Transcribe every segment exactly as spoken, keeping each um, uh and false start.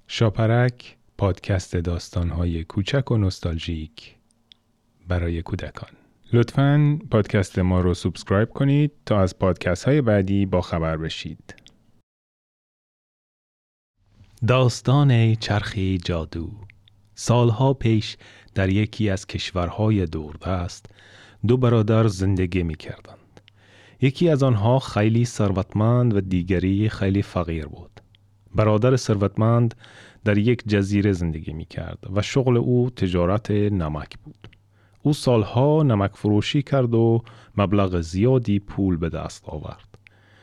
شاپرک، پادکست داستان‌های کوچک و نوستالژیک برای کودکان. لطفاً پادکست ما رو سابسکرایب کنید تا از پادکست‌های بعدی با خبر بشید. داستان چرخ جادو. سالها پیش در یکی از کشورهای دوردست دو برادر زندگی می‌کردند. یکی از آنها خیلی ثروتمند و دیگری خیلی فقیر بود. برادر ثروتمند در یک جزیره زندگی می‌کرد و شغل او تجارت نمک بود. او سالها نمک فروشی کرد و مبلغ زیادی پول به دست آورد.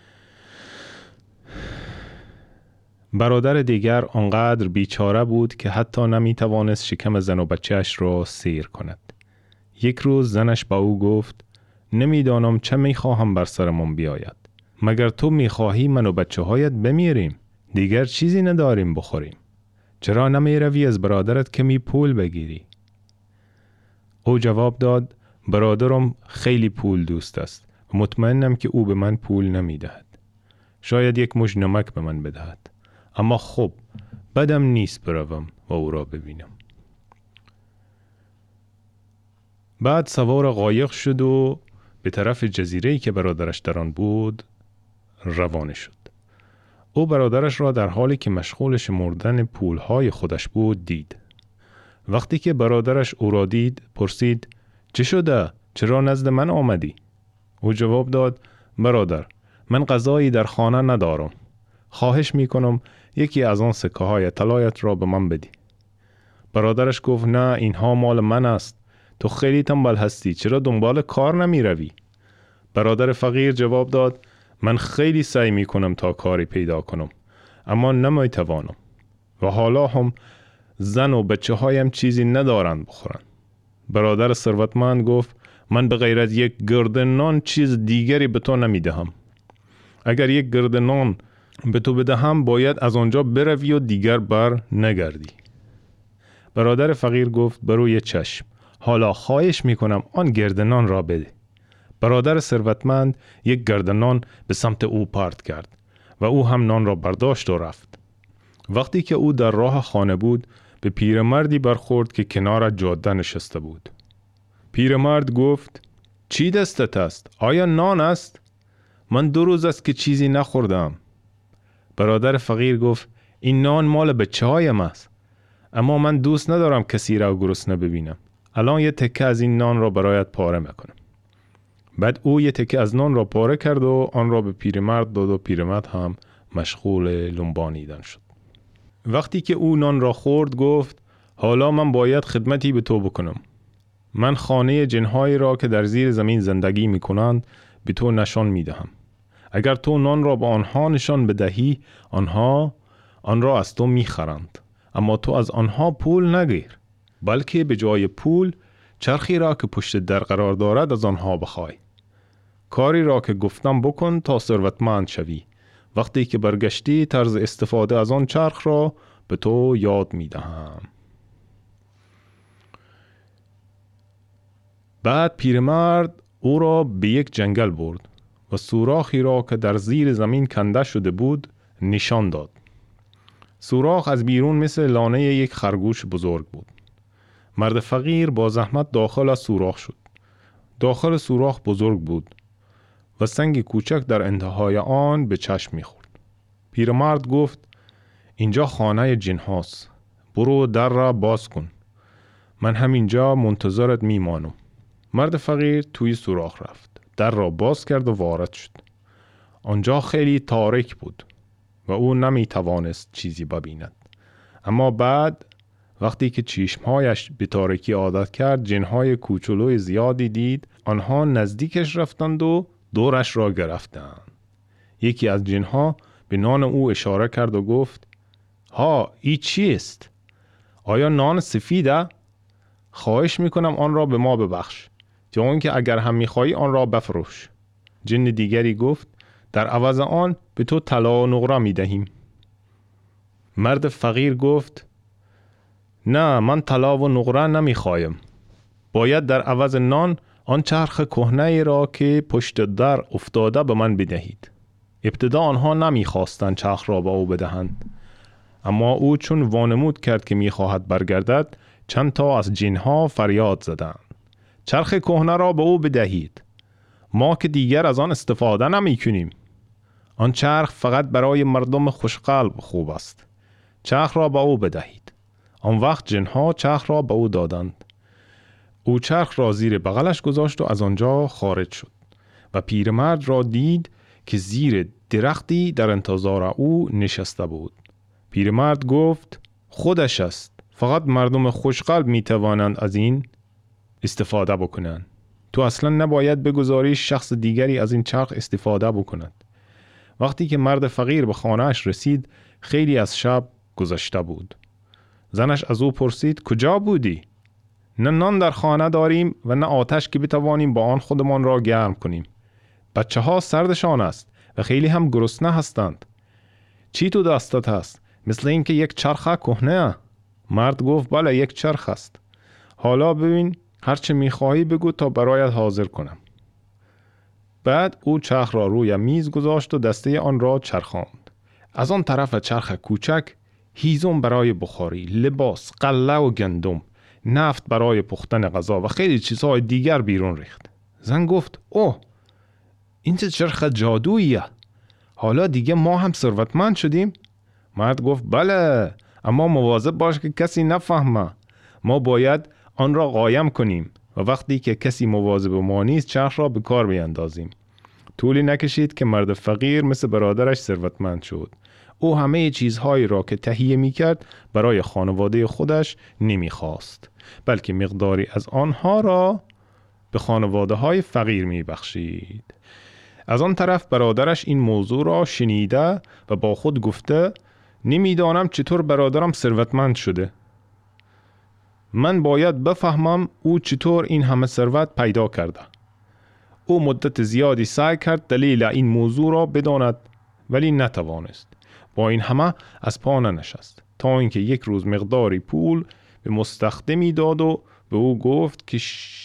برادر دیگر آنقدر بیچاره بود که حتی نمی‌توانست شکم زن و بچه‌اش را سیر کند. یک روز زنش با او گفت: نمی‌دانم چه می‌خواهم بر سرمان بیاید. مگر تو می‌خواهی من و بچه‌هایت بمیریم؟ دیگر چیزی نداریم بخوریم. چرا نمی‌روی از برادرت کمی پول بگیری؟ او جواب داد: برادرم خیلی پول دوست است و مطمئنم که او به من پول نمی‌دهد. شاید یک مژ نمک به من بدهد. اما خب بدم نیست بروم و او را ببینم. بعد سوار قایق شد و به طرف جزیره‌ای که برادرش در آن بود روانه شد. او برادرش را در حالی که مشغول شمردن پولهای خودش بود دید. وقتی که برادرش او را دید پرسید: چه شده؟ چرا نزد من آمدی؟ او جواب داد: برادر، من غذایی در خانه ندارم. خواهش میکنم یکی از آن سکه های طلایت را به من بدی. برادرش گفت: نه، اینها مال من است. تو خیلی تنبل هستی، چرا دنبال کار نمی روی؟ برادر فقیر جواب داد: من خیلی سعی می کنم تا کاری پیدا کنم، اما نمی توانم و حالا هم زن و بچه هایم چیزی ندارند بخورن. برادر ثروتمند گفت: من به غیر از یک گرده نان چیز دیگری به تو نمی دهم. اگر یک گرده نان به تو بدهم باید از آنجا بروی و دیگر بر نگردی. برادر فقیر گفت: بروی چشم، حالا خواهش می کنم آن گرده نان را بده. برادر ثروتمند یک گرده نان به سمت او پرت کرد و او هم نان را برداشت و رفت. وقتی که او در راه خانه بود به پیرمردی برخورد که کنار جاده نشسته بود. پیرمرد گفت: چی دستت است؟ آیا نان است؟ من دو روز است که چیزی نخوردم. برادر فقیر گفت: این نان مال بچه هایم است، اما من دوست ندارم کسی را گرسنه ببینم. الان یه تکه از این نان را برایت پاره میکنم. بعد او یه تکه از نان را پاره کرد و آن را به پیرمرد داد و پیرمرد هم مشغول لنبانیدن شد. وقتی که او نان را خورد گفت: حالا من باید خدمتی به تو بکنم. من خانه جنهایی را که در زیر زمین زندگی میکنند به تو نشان میدهم. اگر تو نان را به آنها نشان بدهی آنها آن را از تو میخرند، اما تو از آنها پول نگیر، بلکه به جای پول چرخی را که پشت در قرار دارد از آنها بخوای. کاری را که گفتم بکن تا ثروتمند شوی. وقتی که برگشتی طرز استفاده از آن چرخ را به تو یاد میدهم. بعد پیرمرد او را به یک جنگل برد و سوراخی را که در زیر زمین کنده شده بود نشان داد. سوراخ از بیرون مثل لانه یک خرگوش بزرگ بود. مرد فقیر با زحمت داخل از سوراخ شد. داخل سوراخ بزرگ بود و سنگ کوچک در انتهای آن به چشم می‌خورد. پیرمرد گفت: اینجا خانه جن هاست. برو در را باز کن. من همینجا منتظرت میمانم. مرد فقیر توی سوراخ رفت. در را باز کرد و وارد شد. آنجا خیلی تاریک بود و او نمی توانست چیزی ببیند. اما بعد وقتی که چشمهایش به تاریکی عادت کرد جنهای کوچولوی زیادی دید. آنها نزدیکش رفتند و دورش را گرفتند. یکی از جنها به نان او اشاره کرد و گفت: ها، ای چیست؟ آیا نان سفیده؟ خواهش میکنم آن را به ما ببخش، چون که اگر هم میخوایی آن را بفروش. جن دیگری گفت: در عوض آن به تو طلا و نقره میدهیم. مرد فقیر گفت: نه، من طلا و نقره نمیخوایم. باید در عوض نان آن چرخ کهنه را که پشت در افتاده به من بدهید. ابتدا آنها نمیخواستند چرخ را به او بدهند، اما او چون وانمود کرد که میخواهد برگردد، چند تا از جنها فریاد زدند: چرخ کهنه را به او بدهید، ما که دیگر از آن استفاده نمی کنیم. آن چرخ فقط برای مردم خوشقلب خوب است. چرخ را به او بدهید. آن وقت جنها چرخ را به او دادند. او چرخ را زیر بغلش گذاشت و از آنجا خارج شد و پیرمرد را دید که زیر درختی در انتظار او نشسته بود. پیرمرد گفت: خودش است. فقط مردم خوشقلب می توانند از این استفاده بکنند. تو اصلا نباید بگذاری شخص دیگری از این چرخ استفاده بکند. وقتی که مرد فقیر به خانه‌اش رسید، خیلی از شب گذشته بود. زنش از او پرسید: کجا بودی؟ نه نان در خانه داریم و نه آتش که بتوانیم با آن خودمان را گرم کنیم. بچه ها سردشان است و خیلی هم گرسنه هستند. چی تو دستت هست؟ مثل اینکه یک چرخ کهنه. مرد گفت: بله، یک چرخ است. حالا ببین، هر چه میخواهی بگو تا برایت حاضر کنم. بعد او چرخ را روی میز گذاشت و دسته آن را چرخاند. از آن طرف چرخ کوچک هیزم برای بخاری، لباس، غله و گندم، نفت برای پختن غذا و خیلی چیزهای دیگر بیرون ریخت. زن گفت: اوه، این چه چرخ جادوییه. حالا دیگه ما هم ثروتمند شدیم؟ مرد گفت: بله، اما مواظب باش که کسی نفهمه. ما باید آن را قایم کنیم و وقتی که کسی مواظب ما نیست چرخ را به کار بیندازیم. طولی نکشید که مرد فقیر مثل برادرش ثروتمند شد. او همه چیزهایی را که تهیه می کرد برای خانواده خودش نمی خواست، بلکه مقداری از آنها را به خانواده های فقیر می بخشید. از آن طرف برادرش این موضوع را شنیده و با خود گفته: نمیدانم چطور برادرم ثروتمند شده. من باید بفهمم او چطور این همه ثروت پیدا کرده. او مدت زیادی سعی کرد دلیل این موضوع را بداند، ولی نتوانست. با این همه از پا ننشست تا اینکه یک روز مقداری پول به مستخدمی داد و به او گفت که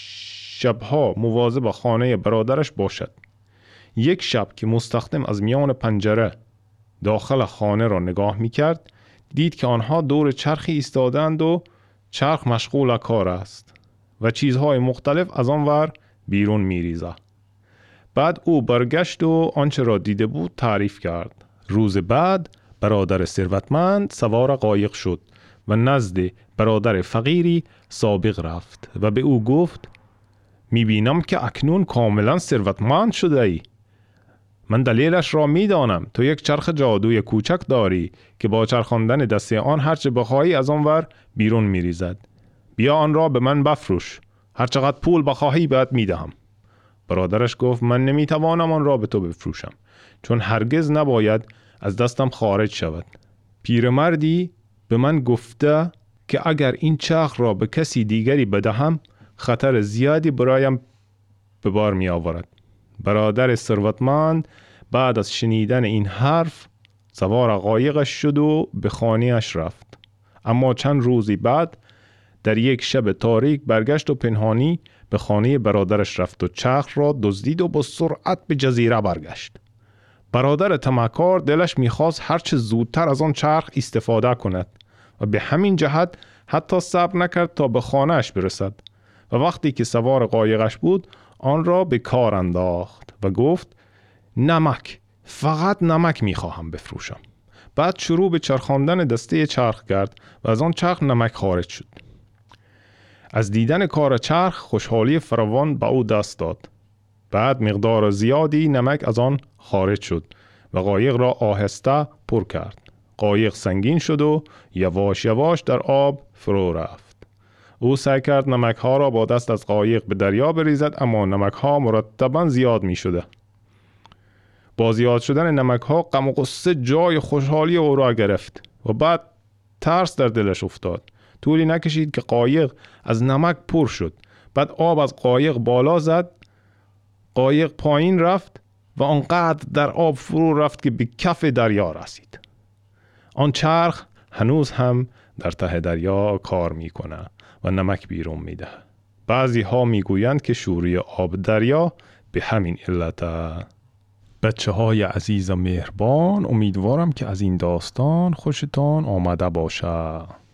شبها مواظب خانه برادرش باشد. یک شب که مستخدم از میان پنجره داخل خانه را نگاه می کرد، دید که آنها دور چرخی ایستادند و چرخ مشغول کار است و چیزهای مختلف از آن ور بیرون می ریزه. بعد او برگشت و آنچه را دیده بود تعریف کرد. روز بعد برادر ثروتمند سوار قایق شد و نزد برادر فقیری سابق رفت و به او گفت: می بینم که اکنون کاملا ثروتمند شده ای. من دلیلش را می دانم. تو یک چرخ جادوی کوچک داری که با چرخاندن دسته آن هرچه بخواهی از آن ور بیرون می ریزد. بیا آن را به من بفروش. هر چقدر پول بخواهی بهت می دهم. برادرش گفت: من نمی توانم آن را به تو بفروشم، چون هرگز نباید از دستم خارج شود. پیرمردی به من گفته که اگر این چرخ را به کسی دیگری بدهم خطر زیادی برایم به بار می آورد. برادر ثروتمند بعد از شنیدن این حرف سوار قایقش شد و به خانه‌اش رفت. اما چند روزی بعد در یک شب تاریک برگشت و پنهانی به خانه برادرش رفت و چرخ را دزدید و با سرعت به جزیره برگشت. برادر طمعکار دلش میخواست هرچه زودتر از آن چرخ استفاده کند و به همین جهت حتی صبر نکرد تا به خانه‌اش برسد و وقتی که سوار قایقش بود آن را به کار انداخت و گفت: نمک، فقط نمک میخواهم بفروشم. بعد شروع به چرخاندن دسته چرخ کرد و از آن چرخ نمک خارج شد. از دیدن کار چرخ خوشحالی فراوان به او دست داد. بعد مقدار زیادی نمک از آن خارج شد و قایق را آهسته پر کرد. قایق سنگین شد و یواش یواش در آب فرو رفت. او سعی کرد نمک ها را با دست از قایق به دریا بریزد، اما نمک ها مرتباً زیاد می شده. با زیاد شدن نمک ها غم و غصه جای خوشحالی او را گرفت و بعد ترس در دلش افتاد. طولی نکشید که قایق از نمک پر شد. بعد آب از قایق بالا زد، قایق پایین رفت و آنقدر در آب فرو رفت که به کف دریا رسید. آن چرخ هنوز هم در ته دریا کار میکنه و نمک بیرون میده. بعضی ها میگویند که شوری آب دریا به همین علته. بچه های عزیز و مهربان، امیدوارم که از این داستان خوشتان آمده باشه.